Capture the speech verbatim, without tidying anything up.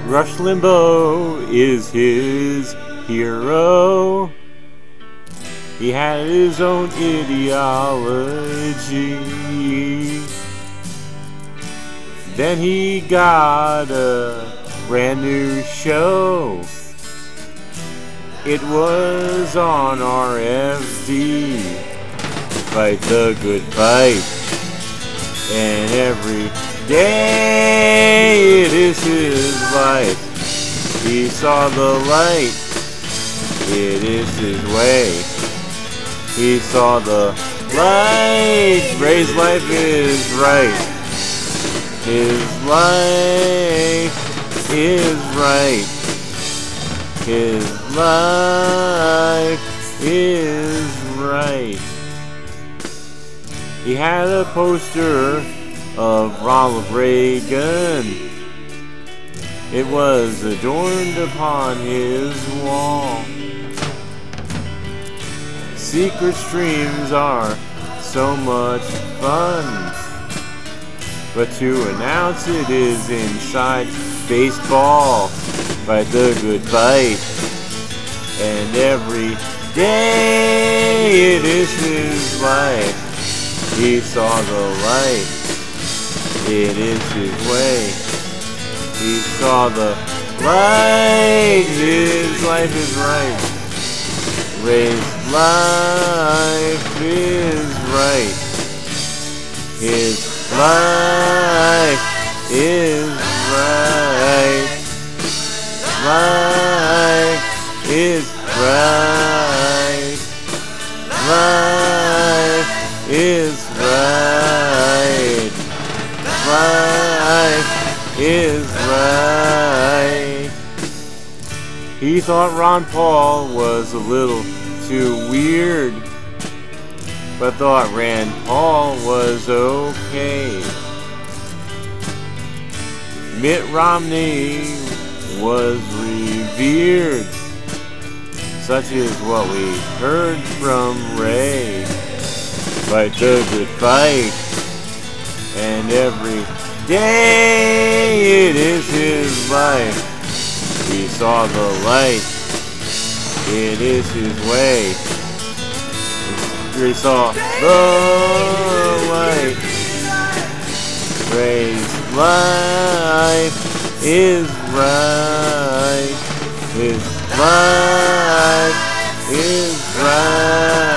Rush Limbaugh is his hero. He had his own ideology. Then he got a brand new show. It was on R F D. Fight the Good Fight. And every day it is his life. He saw the light. It is his way. He saw the light. Ray's life is right. His life is right. His life is right. He had a poster of Ronald Reagan. It was adorned upon his wall. Secret streams are so much fun, but to announce it is inside baseball. Fight the Good Fight. And every day it is his life. He saw the light. It is his way. He saw the light. His life is right. Ray's life is right. His life is right. Life is right. Life is right. Life is right. He thought Ron Paul was a little too weird, but thought Rand Paul was okay. Mitt Romney was revered, such is what we heard from Ray. Fight the Good Fight. And every day it is his life. He saw the light. It is his way. He saw the light. Ray's life is right. His life is right.